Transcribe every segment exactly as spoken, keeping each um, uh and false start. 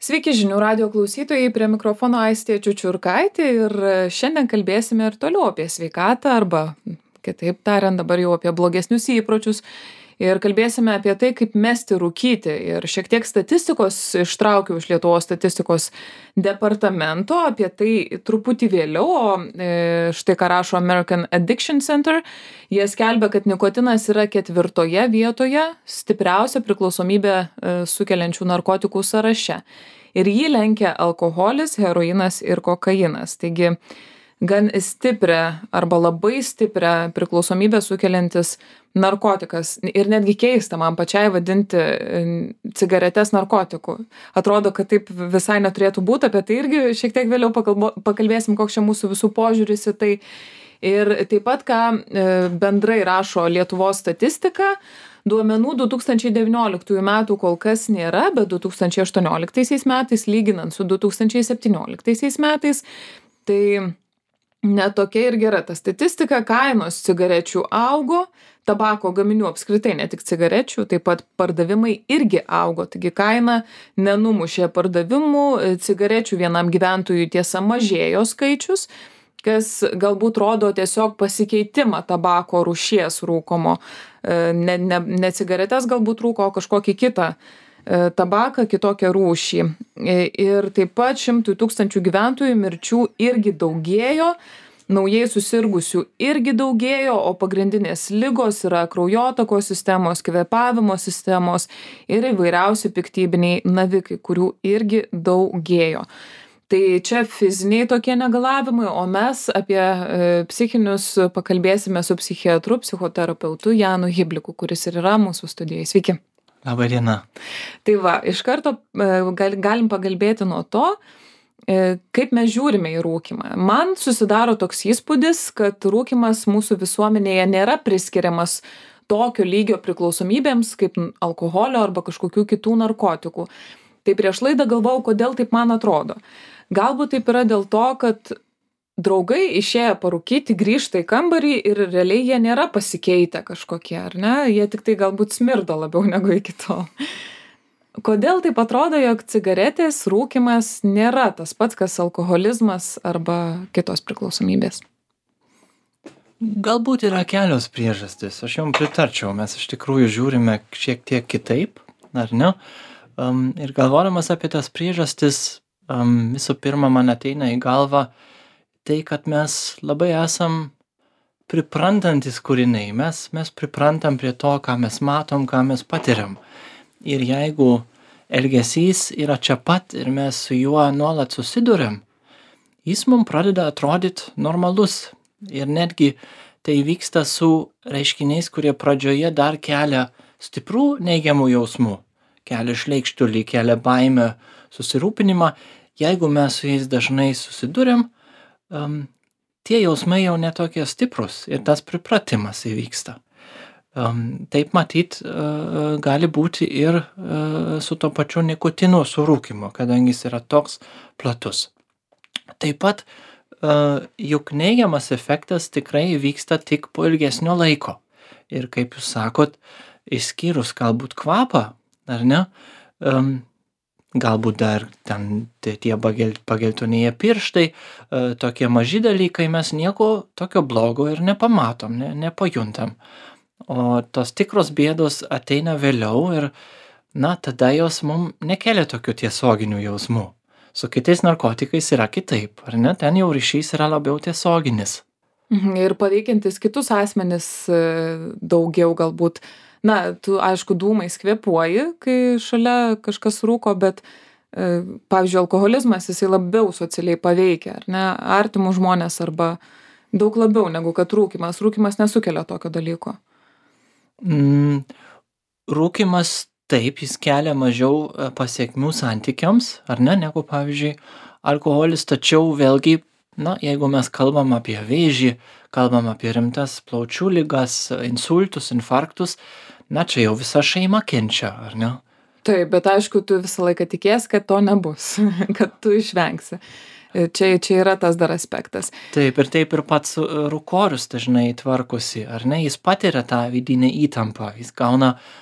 Sveiki žinių radijo klausytojai, prie mikrofono Aistė Čiučiurkaitė ir šiandien kalbėsime ir toliau apie sveikatą arba, kitaip tariant, dabar jau apie blogesnius įpročius ir kalbėsime apie tai, kaip mesti rūkyti. Ir šiek tiek statistikos ištraukiau iš Lietuvos statistikos departamento, apie tai truputį vėliau, o e, štai ką rašo American Addiction Center. Jie skelbia, kad nikotinas yra ketvirtoje vietoje stipriausia priklausomybė e, sukeliančių narkotikų sąraše. Ir jį lenkia alkoholis, heroinas ir kokainas. Taigi, gan stiprią arba labai stiprią priklausomybę sukeliantis narkotikas. Ir netgi keista man pačiai vadinti cigaretes narkotikų. Atrodo, kad taip visai neturėtų būti, apie tai irgi šiek tiek vėliau pakalbo, pakalbėsim, koks čia mūsų visų požiūris į tai. Ir taip pat, ką bendrai rašo Lietuvos statistika, duomenų du tūkstančiai devynioliktųjų metų kol kas nėra, bet du tūkstančiai aštuonioliktaisiais metais, lyginant su du tūkstančiai septynioliktaisiais metais, tai netokia ir gera ta statistika. Kainos cigarečių augo, tabako gaminių apskritai, ne tik cigarečių, taip pat pardavimai irgi augo. Taigi kaina nenumušė pardavimų, cigarečių vienam gyventojui tiesa mažėjo skaičius, kas galbūt rodo tiesiog pasikeitimą tabako rūšies rūkomo. Ne, ne, ne cigaretes galbūt rūko, o kažkokį kitą tabaką, kitokią rūšį. Ir taip pat šimtui tūkstančių gyventojų mirčių irgi daugėjo, naujai susirgusių irgi daugėjo, o pagrindinės ligos yra kraujotakos sistemos, kvėpavimo sistemos ir įvairiausi piktybiniai navikai, kurių irgi daugėjo. Tai čia fiziniai tokie negalavimai, o mes apie e, psichinius pakalbėsime su psichiatru, psichoterapeutu Janu Hibliku, kuris ir yra mūsų studijoje. Sveiki. Labą dieną. Tai va, iš karto gal, galim pakalbėti nuo to, kaip mes žiūrime į rūkymą. Man susidaro toks įspūdis, kad rūkymas mūsų visuomenėje nėra priskiriamas tokio lygio priklausomybėms kaip alkoholio arba kažkokių kitų narkotikų. Tai prieš laidą galvojau, kodėl taip man atrodo. Galbūt taip yra dėl to, kad draugai išėję parūkyti grįžta į kambarį ir realiai jie nėra pasikeitę kažkokie, ar ne? Jie tik tai galbūt smirdo labiau negu iki tol. Kodėl taip atrodo, jog cigaretės rūkymas nėra tas pats, kas alkoholizmas arba kitos priklausomybės? Galbūt yra kelios priežastys. Aš jums pritarčiau. Mes iš tikrųjų žiūrime šiek tiek kitaip, ar ne? Um, ir galvodamas apie tas priežastis, um, visų pirma, man ateina į galvą tai, kad mes labai esam priprantantis kūriniai. Mes, mes priprantam prie to, ką mes matom, ką mes patiriam. Ir jeigu elgesys yra čia pat ir mes su juo nuolat susiduriam, jis mums pradeda atrodyti normalus. Ir netgi tai vyksta su reiškiniais, kurie pradžioje dar kelia stiprų neigiamų jausmų. Kelia šleikštulį, kelia baimę, susirūpinimą. Jeigu mes su jais dažnai susiduriam, Um, tie jausmai jau netokie stiprus ir tas pripratimas įvyksta. Um, taip matyt, uh, gali būti ir uh, su to pačiu nikotino surūkymu, kadangi jis yra toks platus. Taip pat, uh, juk neigiamas efektas tikrai vyksta tik po ilgesnio laiko. Ir kaip jūs sakot, išskyrus galbūt kvapą, ar ne, um, galbūt dar ten tie pageltonieji pirštai, tokie maži dalykai, mes nieko tokio blogo ir nepamatom, ne, nepajuntam. O tos tikros bėdos ateina vėliau ir, na, tada jos mums nekelia tokių tiesioginių jausmų. Su kitais narkotikais yra kitaip, ar ne? Ten jau ryšys yra labiau tiesioginis. Ir paveikiantis kitus asmenis daugiau galbūt. Na, tu, aišku, dūmais kvėpuoji, kai šalia kažkas rūko, bet, e, pavyzdžiui, alkoholizmas, jisai labiau socialiai paveikia, ar ne, artimų žmonės arba daug labiau negu kad rūkymas. Rūkymas nesukelia tokio dalyko. Mm, rūkymas taip, jis kelia mažiau pasiekmių santykiams, ar ne, negu, pavyzdžiui, alkoholis, tačiau vėlgi, na, jeigu mes kalbam apie vėžį, kalbam apie rimtas plaučių ligas, insultus, infarktus, na, čia jau visa šeima kenčia, ar ne? Taip, bet aišku, tu visą laiką tikės, kad to nebus, kad tu išvengsi. Čia, čia yra tas dar aspektas. Taip, ir taip ir pats rūkorius dažnai tvarkosi, ar ne? Jis patiria tą vidinę įtampą, jis gauna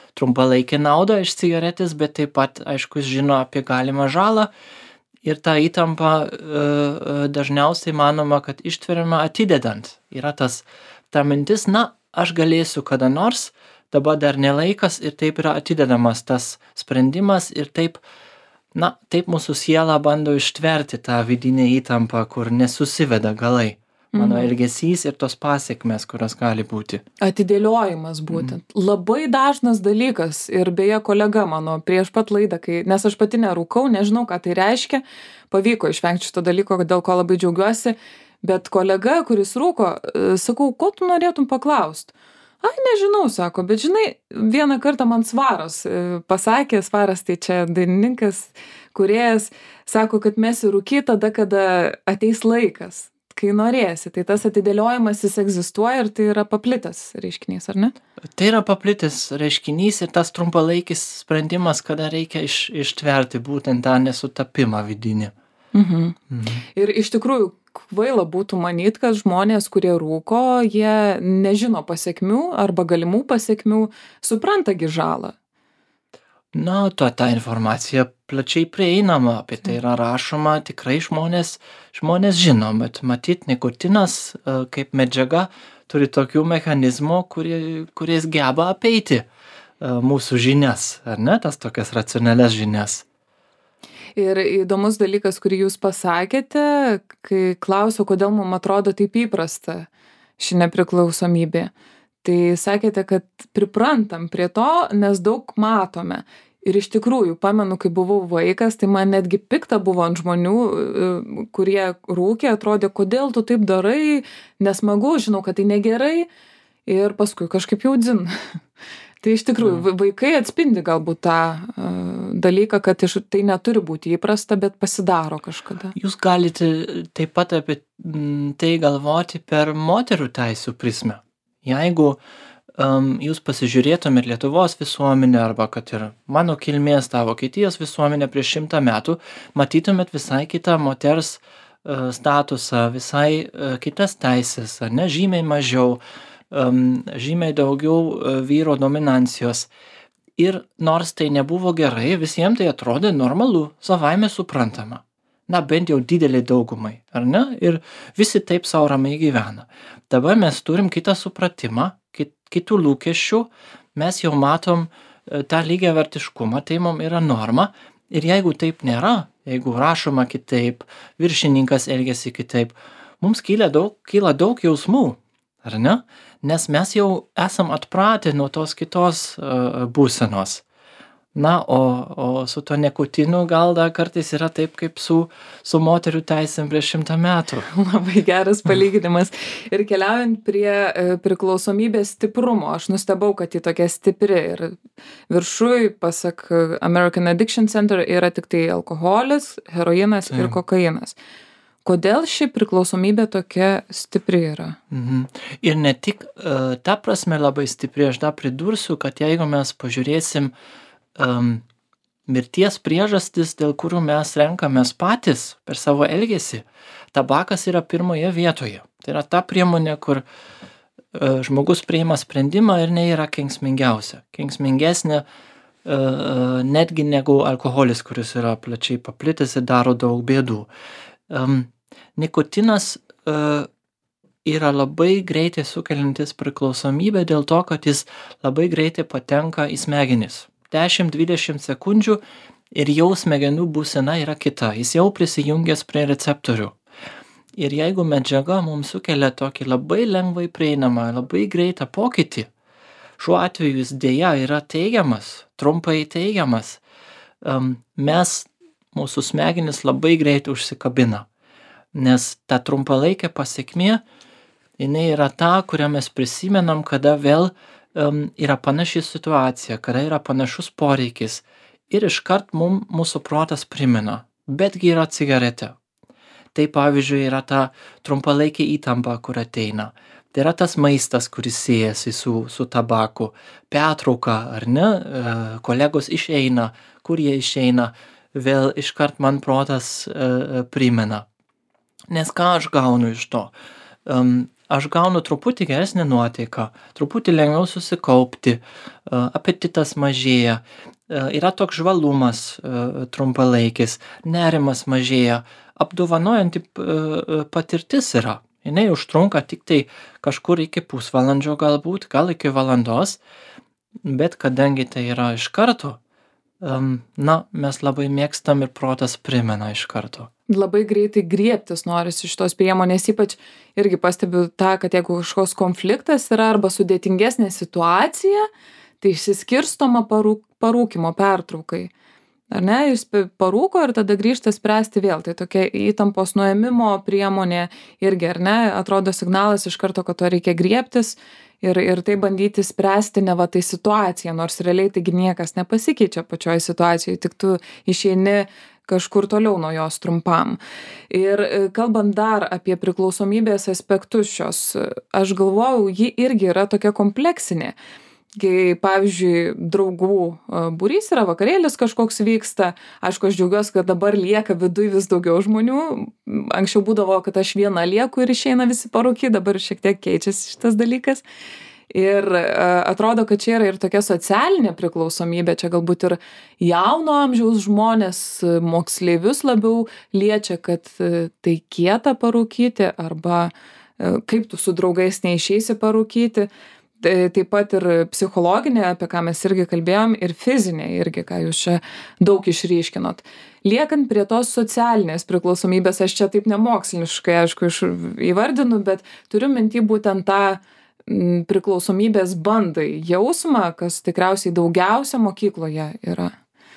trumpalaikę naudą iš cigaretės, bet taip pat, aišku, žino apie galimą žalą. Ir ta įtampa e, dažniausiai manoma, kad ištveriama atidedant. Yra tas, ta mintis, na, aš galėsiu kada nors, dabar dar nelaikas ir taip yra atidedamas tas sprendimas ir taip, na, taip mūsų siela bando ištverti tą vidinę įtampą, kur nesusiveda galai. Mano elgesys ir tos pasiekmes, kurios gali būti. Atidėliojimas būtent. Mm. Labai dažnas dalykas ir beje kolega mano prieš pat laidą, kai, nes aš pati nerūkau, nežinau, ką tai reiškia, pavyko išvengti šito dalyko, dėl ko labai džiaugiuosi, bet kolega, kuris rūko, sakau, ko tu norėtum paklausti? Ai, nežinau, sako, bet žinai, vieną kartą man Svaras pasakė, Svaras tai čia dainininkas, kūrėjas, sako, kad mesi rūkyti tada, kada ateis laikas. Kai norėsi, tai tas atidėliojimas jis egzistuoja ir tai yra paplitęs reiškinys, ar ne? Tai yra paplitęs reiškinys ir tas trumpalaikis sprendimas, kada reikia iš, ištverti būtent tą nesutapimą vidinį. Mhm. Mhm. Ir iš tikrųjų kvaila būtų manyt, kad žmonės, kurie rūko, jie nežino pasekmių arba galimų pasekmių, suprantagi žalą. Na, to ta informacija plačiai prieinama, apie tai yra rašoma, tikrai žmonės, žmonės žino, bet matyt, nikotinas kaip medžiaga turi tokių mechanizmų, kurie, kuriais geba apeiti mūsų žinias, ar ne, tas tokias racionalias žinias. Ir įdomus dalykas, kurį jūs pasakėte, kai klausiau, kodėl mums atrodo taip įprasta ši nepriklausomybė. Tai sakėte, kad priprantam prie to, nes daug matome. Ir iš tikrųjų, pamenu, kai buvau vaikas, tai man netgi pikta buvo ant žmonių, kurie rūkė, atrodė, kodėl tu taip darai, nesmagu, žinau, kad tai negerai. Ir paskui kažkaip jau dzin. Tai iš tikrųjų, vaikai atspindi galbūt tą uh, dalyką, kad iš, tai neturi būti įprasta, bet pasidaro kažkada. Jūs galite taip pat apie tai galvoti per moterų teisių prizmę. Jeigu um, jūs pasižiūrėtumėt Lietuvos visuomenę arba kad ir mano kilmės tą Vokietijos visuomenę prieš šimtą metų, matytumėt visai kitą moters uh, statusą, visai uh, kitas teisės, ar ne, žymiai mažiau, um, žymiai daugiau uh, vyro dominancijos. Ir nors tai nebuvo gerai, visiems tai atrodė normalu, savaime suprantama. Na, bent jau didelį daugumai, ar ne? Ir visi taip sau ramiai gyvena. Dabar mes turim kitą supratimą, kit, kitų lūkesčių, mes jau matom tą lygiavertiškumą, tai mums yra norma. Ir jeigu taip nėra, jeigu rašoma kitaip, viršininkas elgiasi kitaip, mums kyla daug, kyla daug jausmų, ar ne? Nes mes jau esam atpratę nuo tos kitos uh, būsenos. Na, o, o su to nikotinu gal dar kartais yra taip, kaip su, su moterių teisėm prieš šimtą metų. Labai geras palyginimas. Ir keliaujant prie e, priklausomybės stiprumo, aš nustebau, kad ji tokia stipri. Ir viršui, pasak American Addiction Center, yra tik tai alkoholis, heroinas ir kokainas. Kodėl ši priklausomybė tokia stipri yra? Mhm. Ir ne tik uh, ta prasme labai stipri, aš dar pridursiu, kad jeigu mes pažiūrėsim um, mirties priežastis, dėl kurių mes renkamės patys per savo elgesį, tabakas yra pirmoje vietoje. Tai yra ta priemonė, kur uh, žmogus priima sprendimą ir ne yra kenksmingiausia. Kenksmingesnė uh, netgi negu alkoholis, kuris yra plačiai paplitęs ir daro daug bėdų. Um, nikotinas uh, yra labai greitai sukeliantis priklausomybę dėl to, kad jis labai greitai patenka į smegenis. dešimt dvidešimt sekundžių ir jau smegenų būsena yra kita. Jis jau prisijungęs prie receptorių. Ir jeigu medžiaga mums sukelia tokį labai lengvai prieinamą, labai greitą pokytį, šiuo atveju jis dėja yra teigiamas, trumpai teigiamas, um, mes mūsų smegenis labai greitai užsikabina, nes ta trumpalaikė pasiekmė, jinai yra ta, kurią mes prisimenam, kada vėl um, yra panaši situacija, kada yra panašus poreikis ir iškart mum, mūsų protas primena, betgi yra cigaretė. Tai pavyzdžiui yra ta trumpalaikė įtampa, kur ateina. Tai yra tas maistas, kuris siejasi su, su tabaku, pertrauka, ar ne, kolegos išeina, kur jie išeina, vėl iškart man protas uh, primena. Nes ką aš gaunu iš to? Um, aš gaunu truputį geresnę nuotaiką, truputį lengviau susikaupti, apetitas mažėja, yra toks žvalumas trumpalaikis, nerimas mažėja, apdovanojanti patirtis yra. Jinai užtrunka tik tai kažkur iki pusvalandžio galbūt, gal iki valandos, bet kadangi tai yra iš karto, na, mes labai mėgstam ir protas primena iš karto. Labai greitai griebtis norisi šitos priemonės, ypač irgi pastebiu tą, kad jeigu kažkoks konfliktas yra arba sudėtingesnė situacija, tai išsiskirstoma parū, parūkymo pertraukai. Ar ne, jis parūko ir tada grįžta spręsti vėl. Tai tokia įtampos nuėmimo priemonė irgi, ar ne, atrodo signalas iš karto, kad to reikia griebtis ir, ir tai bandyti spręsti ne va tai situaciją, nors realiai taigi niekas nepasikeičia pačioje situacijoje, tik tu išeini kažkur toliau nuo jos trumpam. Ir kalbant dar apie priklausomybės aspektus šios, aš galvojau, ji irgi yra tokia kompleksinė. Kai, pavyzdžiui, draugų būrys yra, vakarėlis kažkoks vyksta, aišku, aš džiaugiuosi, kad dabar lieka viduj vis daugiau žmonių, anksčiau būdavo, kad aš viena lieku ir išeina visi parūky, dabar šiek tiek keičiasi šitas dalykas. Ir atrodo, kad čia yra ir tokia socialinė priklausomybė, čia galbūt ir jauno amžiaus žmonės, moksleivius labiau liečia, kad tai kieta parūkyti arba kaip tu su draugais neišeisi parūkyti. Taip pat ir psichologinė, apie ką mes irgi kalbėjom, ir fizinė irgi, ką jūs čia daug išryškinot. Liekant prie tos socialinės priklausomybės, aš čia taip nemoksliškai, aišku, įvardinu, bet turiu minty būtent tą priklausomybės bandai jausmą, kas tikriausiai daugiausia mokykloje yra.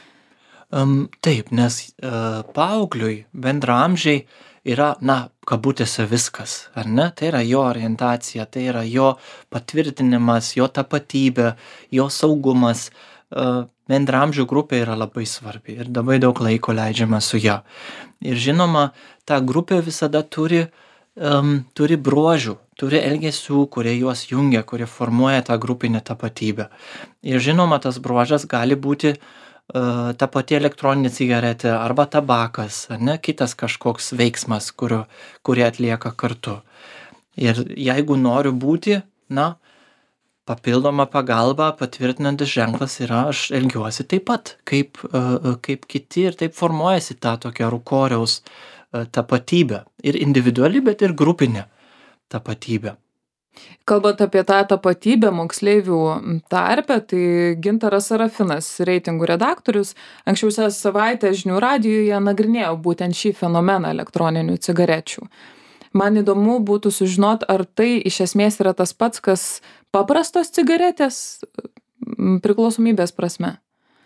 Um, taip, nes uh, paaugliui, bendraamžiai yra, na, kabutėse viskas, ar ne? Tai yra jo orientacija, tai yra jo patvirtinimas, jo tapatybė, jo saugumas. Uh, bendraamžių grupė yra labai svarbi ir labai daug laiko leidžiama su ja. Ir žinoma, ta grupė visada turi, um, turi bruožų, turi elgesių, kurie juos jungia, kurie formuoja tą grupinę tapatybę. Ir žinoma, tas bruožas gali būti ta pati elektroninė cigaretė arba tabakas, ar ne, kitas kažkoks veiksmas, kurio, kurį atlieka kartu. Ir jeigu noriu būti, na, papildoma pagalba, patvirtinantis ženklas yra, aš elgiuosi taip pat, kaip, kaip kiti ir taip formuojasi ta tokia rūkoriaus tapatybė. Ir individuali, bet ir grupinė tapatybė. Kalbant apie tą tapatybę moksleivių tarpe, tai Gintaras Sarafinas, reitingų redaktorius, anksčiau šią savaitę žinių radijuje nagrinėjo būtent šį fenomeną elektroninių cigarečių. Man įdomu būtų sužinot, ar tai iš esmės yra tas pats, kas paprastos cigaretės priklausomybės prasme.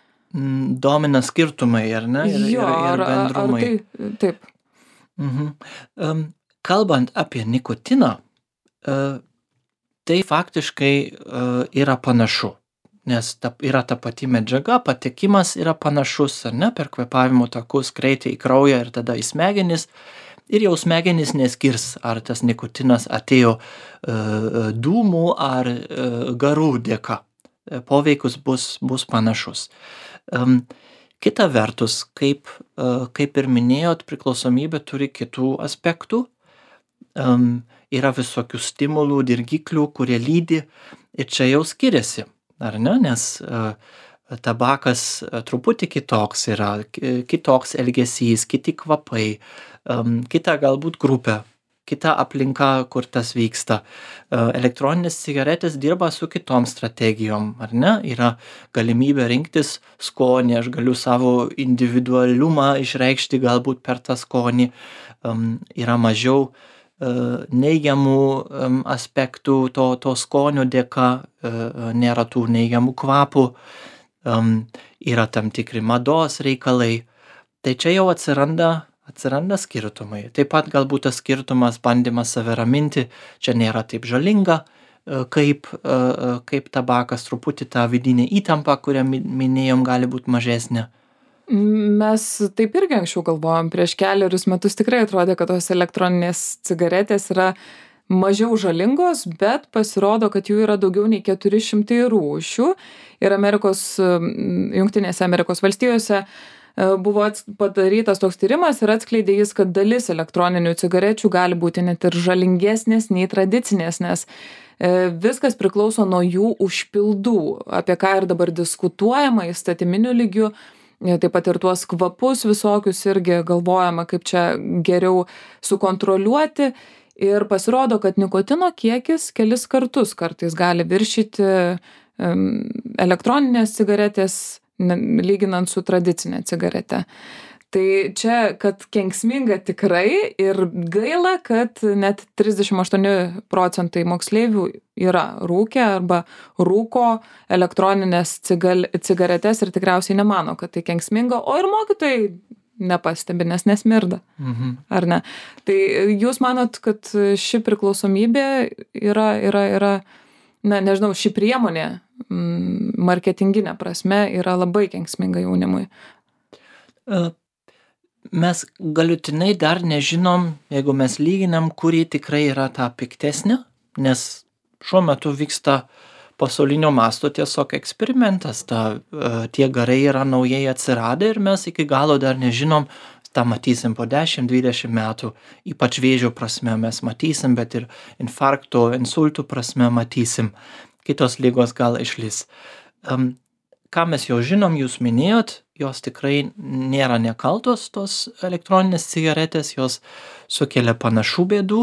Domina skirtumai, ar ne? Ir, jo, ir, ir bendrumai. Ar, ar tai, taip. Mhm. Um, kalbant apie nikotiną, uh, tai faktiškai uh, yra panašu, nes ta, yra ta pati medžiaga, patekimas yra panašus, ar ne, per kvėpavimo takus greitai į kraują ir tada į smegenis, ir jau smegenys neskirs, ar tas nikotinas atėjo uh, dūmų ar uh, garų dėka. Poveikus bus, bus panašus. Um, kita vertus, kaip, uh, kaip ir minėjot, priklausomybė turi kitų aspektų. Um, yra visokių stimulų, dirgiklių, kurie lydi ir čia jau skiriasi, ar ne, nes uh, tabakas uh, truputį kitoks yra, kitoks elgesys, kiti kvapai, um, kita galbūt grupė, kita aplinka, kur tas vyksta. Uh, elektroninės cigaretės dirba su kitom strategijom, ar ne, yra galimybė rinktis skonį, aš galiu savo individualumą išreikšti galbūt per tą skonį, um, yra mažiau neigiamų aspektų to, to skonio dėka, nėra tų neigiamų kvapų, yra tam tikri mados reikalai. Tai čia jau atsiranda, atsiranda skirtumai. Taip pat galbūt tas skirtumas, bandymas save raminti, čia nėra taip žalinga, kaip, kaip tabakas, truputį tą vidinę įtampą, kurią minėjom, gali būti mažesnė. Mes taip irgi anksčiau galvojom, prieš keliarius metus tikrai atrodė, kad tos elektroninės cigaretės yra mažiau žalingos, bet pasirodo, kad jų yra daugiau nei keturi šimtai rūšių ir Amerikos, Jungtinėse Amerikos valstijose buvo padarytas toks tyrimas ir atskleidė jis, kad dalis elektroninių cigarečių gali būti net ir žalingesnės nei tradicinės, nes viskas priklauso nuo jų užpildų, apie ką ir dabar diskutuojama įstatyminiu lygiu, taip pat ir tuos kvapus visokius irgi galvojama, kaip čia geriau sukontroliuoti. Ir pasirodo, kad nikotino kiekis kelis kartus kartais gali viršyti elektroninės cigaretės, lyginant su tradicinė cigarete. Tai čia, kad kenksminga tikrai ir gaila, kad net trisdešimt aštuoni procentai moksleivių yra rūkę arba rūko elektroninės cigaretes ir tikriausiai nemano, kad tai kenksminga, o ir mokytojai nepastebi, nes nesmirda. Mhm. Ar ne? Tai jūs manot, kad ši priklausomybė yra, yra, yra, na, nežinau, ši priemonė marketinginė prasme yra labai kenksminga jaunimui? Mes galutinai dar nežinom, jeigu mes lyginam, kuri tikrai yra ta piktesnė, nes šiuo metu vyksta pasaulinio masto tiesiog eksperimentas, ta, tie garai yra naujai atsiradę ir mes iki galo dar nežinom, tą matysim po dešimt dvidešimt metų, ypač vėžio prasme mes matysim, bet ir infarkto, insultų prasme matysim, kitos ligos gal išlis. Um, ką mes jau žinom, jūs minėjot, jos tikrai nėra nekaltos, tos elektroninės cigaretės, jos sukelia panašių bėdų,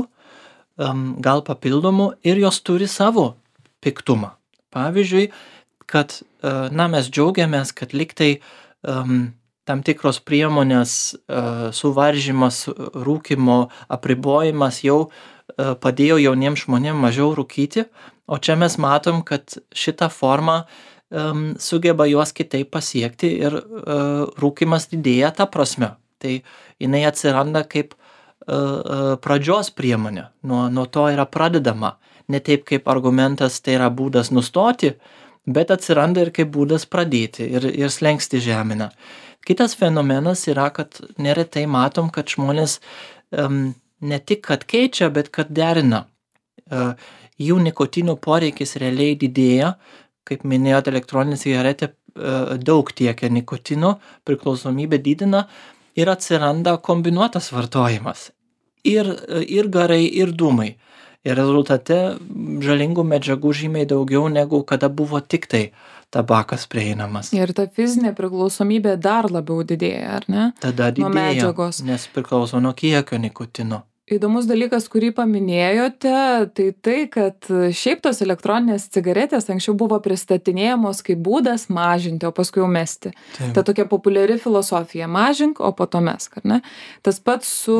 um, gal papildomų, ir jos turi savo piktumą. Pavyzdžiui, kad, na, mes džiaugiamės, kad liktai um, tam tikros priemonės uh, suvaržymas, rūkymo apribojimas jau uh, padėjo jauniems žmonėms mažiau rūkyti, o čia mes matom, kad šita forma um, sugeba juos kitaip pasiekti ir uh, rūkymas didėja ta prasme. Tai jinai atsiranda kaip uh, uh, pradžios priemonė, nuo, nuo to yra pradedama. Ne taip kaip argumentas, tai yra būdas nustoti, bet atsiranda ir kaip būdas pradėti ir, ir slengsti žemina. Kitas fenomenas yra, kad neretai matom, kad žmonės um, ne tik kad keičia, bet kad derina. Uh, jų nikotino poreikis realiai didėja, kaip minėjot, elektroninė cigaretė uh, daug tiekia nikotino, priklausomybė didina ir atsiranda kombinuotas vartojimas. Ir, ir garai, ir dūmai. Ir rezultate žalingų medžiagų žymiai daugiau negu kada buvo tik tai tabakas prieinamas. Ir ta fizinė priklausomybė dar labiau didėja, ar ne? Tada didėja, nuo medžiagos. Nes priklauso nuo kiekio nikotino. Įdomus dalykas, kurį paminėjote, tai tai, kad šiaip tos elektroninės cigaretės anksčiau buvo pristatinėjamos kaip būdas mažinti, o paskui jau mesti. Taip. Ta tokia populiari filosofija – mažink, o po to mesk, ar ne? Tas pats, su,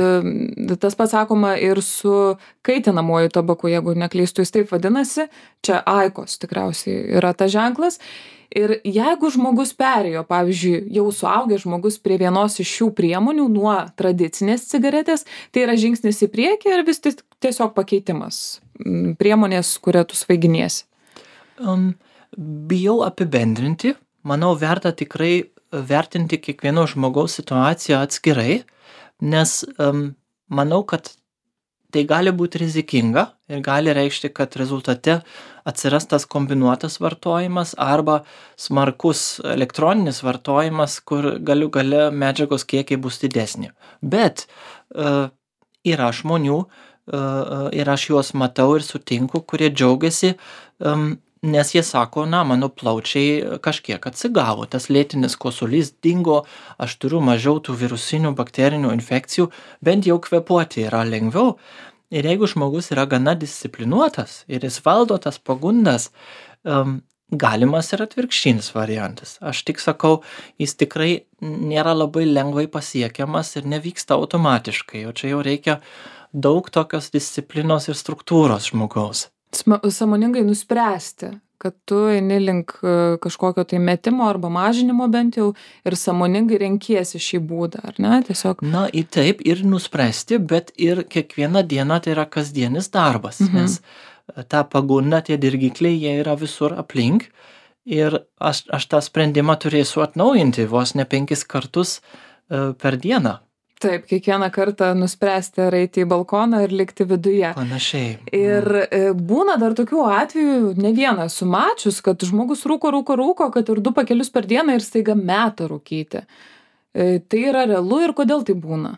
tas pats sakoma ir su kaitinamuoju tabaku, jeigu neklystu, jis taip vadinasi, čia Aikos tikriausiai yra tas ženklas. Ir jeigu žmogus perėjo, pavyzdžiui, jau suaugęs žmogus prie vienos iš šių priemonių nuo tradicinės cigaretės, tai yra žingsnis į priekį ar vis tiesiog pakeitimas priemonės, kurią tu svaiginiesi? Um, bijau apibendrinti. Manau, verta tikrai vertinti kiekvieno žmogaus situaciją atskirai, nes um, manau, kad tai gali būti rizikinga ir gali reikšti, kad rezultate atsiras tas kombinuotas vartojimas arba smarkus elektroninis vartojimas, kur galiu gale medžiagos kiekiai bus didesni. Bet uh, yra žmonių, uh, ir aš juos matau ir sutinku, kurie džiaugiasi, um, nes jie sako, na, mano plaučiai kažkiek atsigavo, tas lėtinis kosulys dingo, aš turiu mažiau tų virusinių bakterinių infekcijų, bent jau kvėpuoti yra lengviau. Ir jeigu žmogus yra gana disciplinuotas ir jis valdo tas pagundas, um, galimas ir atvirkštinis variantas. Aš tik sakau, jis tikrai nėra labai lengvai pasiekiamas ir nevyksta automatiškai, o čia jau reikia daug tokios disciplinos ir struktūros žmogaus. Sąmoningai nuspręsti, kad tu eini link kažkokio tai metimo arba mažinimo bent jau ir sąmoningai renkiesi šį būdą, ar ne? Tiesiog... Na, ir taip, ir nuspręsti, bet ir kiekvieną dieną tai yra kasdienis darbas, mhm. nes ta pagunda, tie dirgikliai, jie yra visur aplink ir aš, aš tą sprendimą turėsiu atnaujinti vos ne penkis kartus uh, per dieną. Taip, kiekvieną kartą nuspręsti ar eiti į balkoną ir likti viduje. Panašiai. Ir būna dar tokių atvejų, ne vieną esu mačius, kad žmogus rūko, rūko, rūko, kad ir du pakelius per dieną ir staiga meta rūkyti. Tai yra realu ir kodėl tai būna?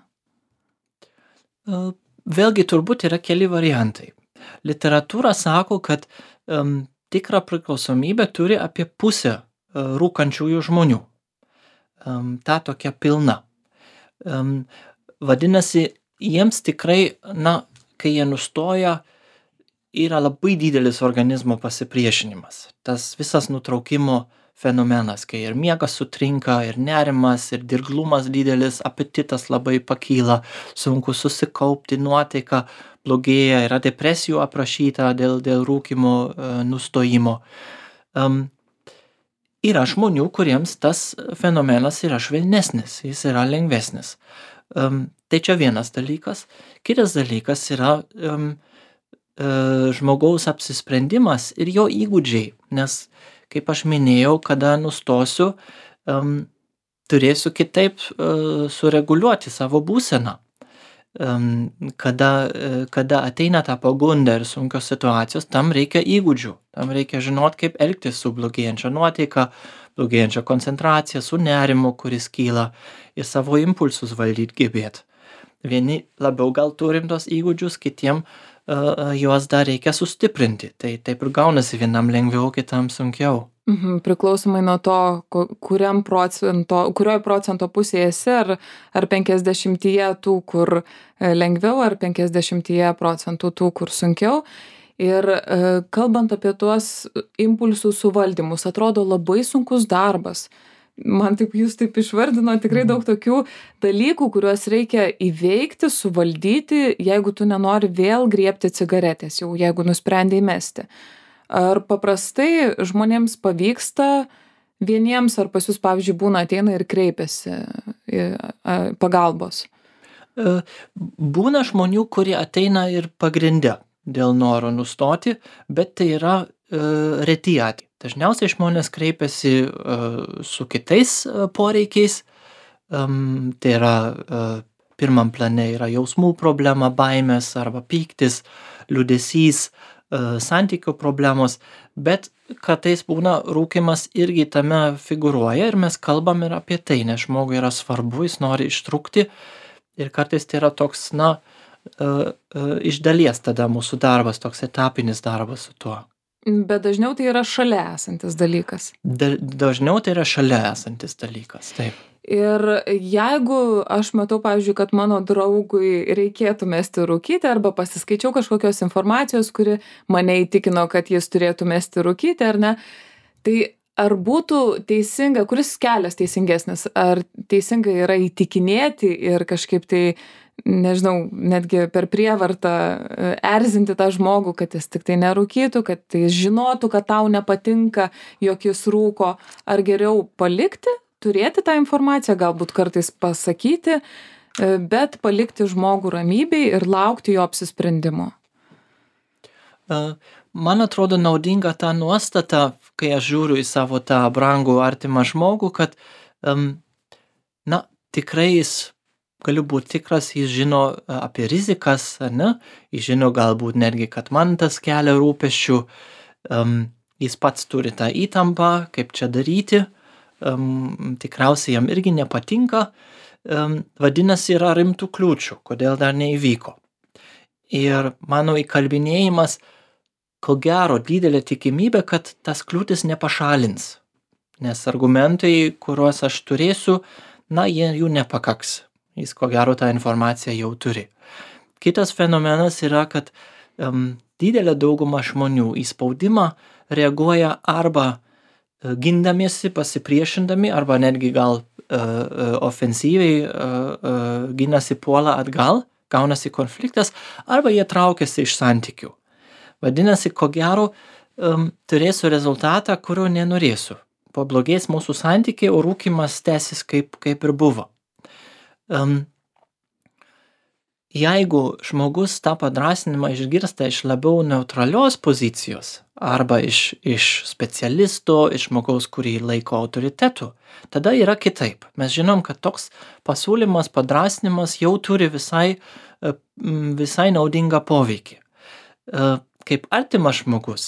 Vėlgi turbūt yra keli variantai. Literatūra sako, kad um, tikrą priklausomybę turi apie pusę uh, rūkančiųjų žmonių. Um, ta tokia pilna. Um, vadinasi, jiems tikrai, na, kai jie nustoja, yra labai didelis organizmo pasipriešinimas. Tas visas nutraukimo fenomenas, kai ir miegas sutrinka, ir nerimas, ir dirglumas didelis, apetitas labai pakyla, sunku susikaupti, nuotaika blogėja, yra depresijų aprašyta dėl, dėl rūkymo uh, nustojimo. Um, yra žmonių, kuriems tas fenomenas yra švelnesnis, jis yra lengvesnis. Um, tai čia vienas dalykas. Kitas dalykas yra um, uh, žmogaus apsisprendimas ir jo įgūdžiai, nes kaip aš minėjau, kada nustosiu, um, turėsiu kitaip uh, sureguliuoti savo būseną. Um, kada, uh, kada ateina ta pagunda ir sunkios situacijos, tam reikia įgūdžių. Tam reikia žinot, kaip elgtis su blogėjančia nuotaika, blogėjančia koncentracija, su nerimu, kuris kyla, ir savo impulsus valdyti gebėt. Vieni labiau gal turim tos įgūdžius, kitiem uh, juos dar reikia sustiprinti. Tai taip ir gaunasi, vienam lengviau, kitam sunkiau. Mhm, priklausomai nuo to, kuriam procento, kurioj procento pusėje esi, ar, ar penkiasdešimtyje tų, kur lengviau, ar penkiasdešimtyje procentų tų, kur sunkiau. Ir e, kalbant apie tuos impulsų suvaldymus, atrodo labai sunkus darbas. Man taip jūs taip išvardino tikrai daug tokių dalykų, kuriuos reikia įveikti, suvaldyti, jeigu tu nenori vėl griebti cigaretės, jau jeigu nusprendei mesti. Ar paprastai žmonėms pavyksta vieniems, ar pas jūs, pavyzdžiui, būna ateina ir kreipiasi pagalbos? Būna žmonių, kurie ateina ir pagrinde dėl noro nustoti, bet tai yra uh, reti atvejai. Dažniausiai žmonės kreipiasi uh, su kitais uh, poreikiais. Um, tai yra uh, pirmam plane yra jausmų problema, baimės arba pyktis, liūdesys, uh, santykių problemos, bet kartais būna rūkymas irgi tame figūruoja ir mes kalbam ir apie tai, nes žmogui yra svarbu, jis nori ištrūkti ir kartais tai yra toks, na, uh, uh, iš dalies tada mūsų darbas, toks etapinis darbas su tuo. Bet dažniau tai yra šalia esantis dalykas. Da, dažniau tai yra šalia esantis dalykas, taip. Ir jeigu aš matau, pavyzdžiui, kad mano draugui reikėtų mesti rūkyti arba pasiskaičiau kažkokios informacijos, kuri mane įtikino, kad jis turėtų mesti rūkyti ar ne, tai ar būtų teisinga, kuris kelias teisingesnis, ar teisinga yra įtikinėti ir kažkaip tai, nežinau, netgi per prievartą erzinti tą žmogų, kad jis tik tai nerūkytų, kad jis žinotų, kad tau nepatinka, jog jis rūko, ar geriau palikti, turėti tą informaciją, galbūt kartais pasakyti, bet palikti žmogų ramybėj ir laukti jo apsisprendimo? Man atrodo naudinga ta nuostata, kai aš žiūriu į savo tą brangų artimą žmogų, kad, um, na, tikrai jis, galiu būti tikras, jis žino apie rizikas, ne? Jis žino galbūt netgi, kad man tas kelia rūpesčių, um, jis pats turi tą įtampą, kaip čia daryti, um, tikriausiai jam irgi nepatinka, um, vadinasi yra rimtų kliūčių, kodėl dar neįvyko. Ir mano įkalbinėjimas, ko gero didelė tikimybė, kad tas kliūtis nepašalins, nes argumentai, kuriuos aš turėsiu, na, jie jų nepakaks. Jis ko gero tą informaciją jau turi. Kitas fenomenas yra, kad um, didelė dauguma žmonių į spaudimą reaguoja arba uh, gindamiesi, pasipriešindami, arba netgi gal uh, uh, ofensyviai uh, uh, ginasi puola atgal, gaunasi konfliktas, arba jie traukiasi iš santykių. Vadinasi, ko gero um, turėsiu rezultatą, kurio nenorėsiu. Pablogės mūsų santykiai, o rūkymas tęsis kaip, kaip ir buvo. Um, jeigu žmogus tą padrasinimą išgirsta iš labiau neutralios pozicijos arba iš, iš specialisto, iš žmogaus, kurį laiko autoritetu, tada yra kitaip. Mes žinom, kad toks pasiūlymas, padrasinimas jau turi visai, visai naudingą poveikį. Kaip artimas žmogus,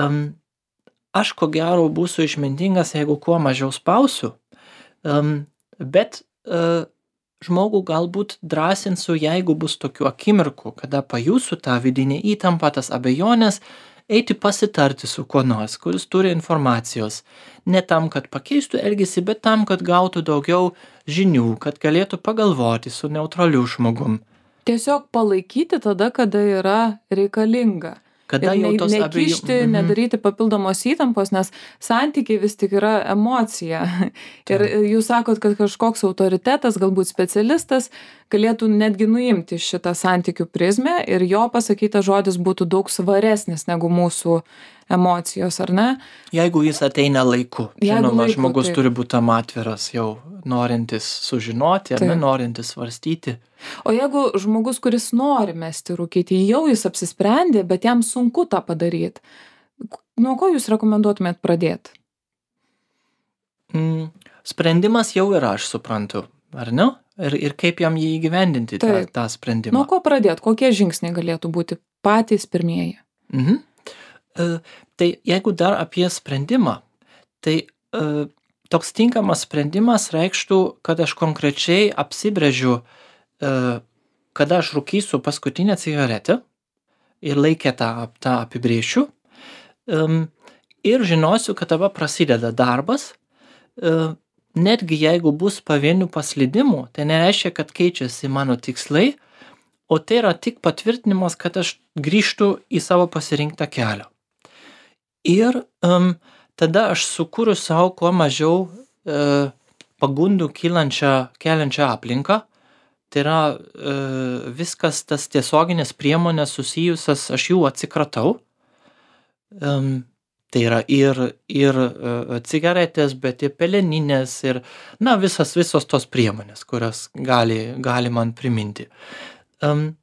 aš ko gero būsiu išmintingas, jeigu kuo mažiau spausiu, Bet uh, žmogų galbūt drąsinsiu, jeigu bus tokių akimirkų, kada pajusiu tą vidinį įtampą, tas abejonės, eiti pasitarti su kuo nors, kuris turi informacijos. Ne tam, kad pakeistų elgesį, bet tam, kad gautų daugiau žinių, kad galėtų pagalvoti su neutraliu žmogum. Tiesiog palaikyti tada, kada yra reikalinga. Kada ir jau ne, tos nekišti, abejo- Mhm. nedaryti papildomos įtampos, nes santykiai vis tik yra emocija. Ir jūs sakot, kad kažkoks autoritetas, galbūt specialistas, galėtų netgi nuimti šitą santykių prizmę ir jo pasakytas žodis būtų daug svaresnis negu mūsų emocijos, ar ne? Jeigu jis ateina laiku. Jeigu Žinoma, laiku, žmogus taip. turi būti tam atviras, jau norintis sužinoti, ar ne, Taip. norintis svarstyti. O jeigu žmogus, kuris nori mesti rūkyti, jau jis apsisprendė, bet jam sunku tą padaryti, nuo ko jūs rekomenduotumėt pradėti? Mm, sprendimas jau yra, aš suprantu, ar ne? Ir, ir kaip jam jį įgyvendinti, tą, Taip. tą sprendimą. Nuo ko pradėti? Kokie žingsniai galėtų būti patys pirmieji? Mhm. E, tai jeigu dar apie sprendimą, tai e, toks tinkamas sprendimas reikštų, kad aš konkrečiai apsibrėžiu, e, kada aš rūkysiu paskutinę cigaretę ir laikę tą, tą apibrėšiu. E, ir žinosiu, kad dabar prasideda darbas. E, netgi jeigu bus pavienių paslydimų, tai nereiškia, kad keičiasi mano tikslai, o tai yra tik patvirtinimas, kad aš grįžtu į savo pasirinktą kelią. Ir um, tada aš sukūriu savo kuo mažiau uh, pagundų kylančią, keliančią aplinką. Tai yra uh, viskas tas tiesioginės priemonės susijusias, aš jų atsikratau. Um, tai yra ir, ir uh, cigaretės, bet ir peleninės ir, na, visas, visos tos priemonės, kurios gali, gali man priminti. Um,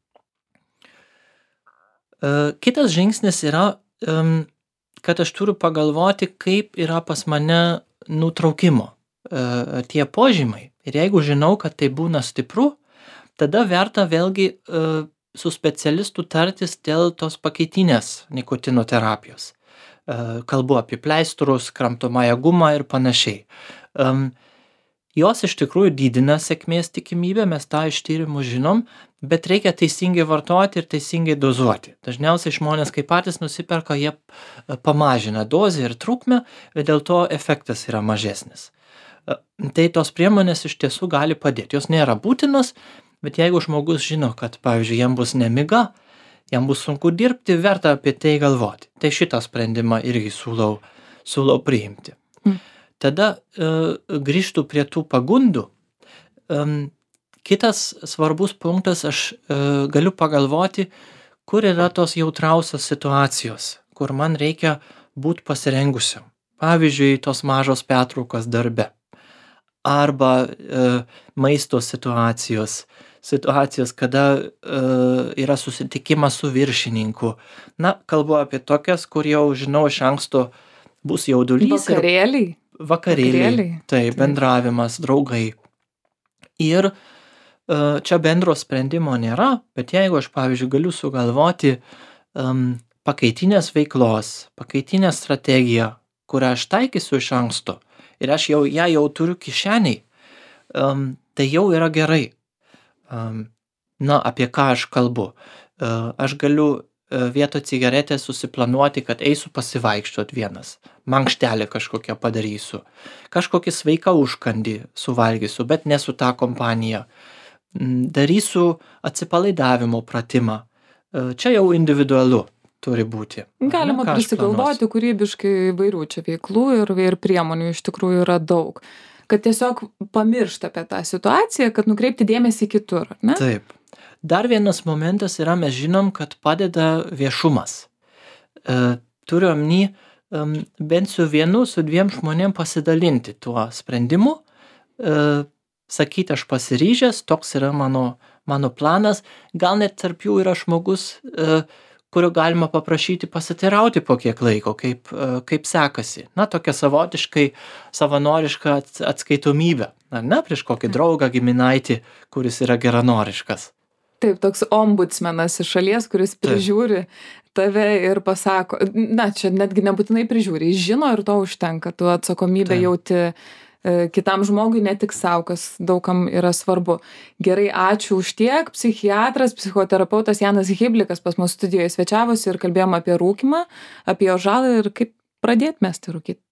uh, kitas žingsnis yra, um, kad aš turiu pagalvoti, kaip yra pas mane nutraukimo uh, tie požymai. Ir jeigu žinau, kad tai būna stipru, tada verta vėlgi uh, su specialistu tartis dėl tos pakaitinės nikotino terapijos. Uh, kalbu apie pleistrus, kramtomąją gumą ir panašiai. Um, jos iš tikrųjų didina sėkmės tikimybę, mes tą iš tyrimų žinom, bet reikia teisingai vartoti ir teisingai dozuoti. Dažniausiai žmonės, kai patys nusiperka, jie pamažina dozę ir trukmę, ir dėl to efektas yra mažesnis. Tai tos priemonės iš tiesų gali padėti. Jos nėra būtinos, bet jeigu žmogus žino, kad, pavyzdžiui, jam bus nemiga, jam bus sunku dirbti, verta apie tai galvoti. Tai šitą sprendimą irgi siūlau, siūlau priimti. Mm. Tada uh, grįžtų prie tų pagundų. Um, kitas svarbus punktas, aš uh, galiu pagalvoti, kur yra tos jautriausios situacijos, kur man reikia būti pasirengusiam. Pavyzdžiui, tos mažos pertraukos darbe. Arba uh, maisto situacijos, situacijos, kada uh, yra susitikimas su viršininku. Na, kalbu apie tokias, kur jau žinau iš anksto bus jaudulys. Vakarėliai. Vakarėliai, Vakarėliai. tai Taip. bendravimas, draugai. Ir uh, čia bendro sprendimo nėra, bet jeigu aš, pavyzdžiui, galiu sugalvoti um, pakaitinės veiklos, pakaitinę strategiją, kurią aš taikysiu iš anksto, ir aš jau ją jau turiu kišeniai, um, tai jau yra gerai. Um, na, apie ką aš kalbu. Uh, aš galiu uh, vietoj cigaretės susiplanuoti, kad eisiu pasivaikščiot vienas. Mankštelę kažkokią padarysiu. Kažkokį sveiką užkandį suvalgysiu, bet ne su tą kompaniją. Mm, Darysiu atsipalaidavimo pratimą. Uh, čia jau individualu turi būti. Galima Ką aš prisigalvoti kūrybiškai įvairių čia veiklų ir, ir priemonių iš tikrųjų yra daug. Kad tiesiog pamiršta apie tą situaciją, kad nukreipti dėmesį kitur, ne? Taip. Dar vienas momentas yra, mes žinom, kad padeda viešumas. E, turiu omeny, um, bent su vienu, su dviem žmonėm pasidalinti tuo sprendimu, e, sakyti, aš pasiryžęs, toks yra mano, mano planas, gal net tarp jų yra žmogus, e, kurio galima paprašyti pasiteirauti po kiek laiko, kaip, e, kaip sekasi. Na, tokia savotiškai savanoriška ats- atskaitomybė, ar ne, prieš kokį draugą, giminaitį, kuris yra geranoriškas. Taip, toks ombudsmenas iš šalies, kuris Taip. prižiūri tave ir pasako, na, čia netgi nebūtinai prižiūri, jis žino ir to užtenka, tu atsakomybę Taip. jauti kitam žmogui, ne tik savo, kas daugam yra svarbu. Gerai, ačiū už tiek. Psichiatras, psichoterapeutas Janas Hiblikas pas mus studijoje svečiavosi ir kalbėjom apie rūkymą, apie jo žalą ir kaip pradėti mesti rūkyti.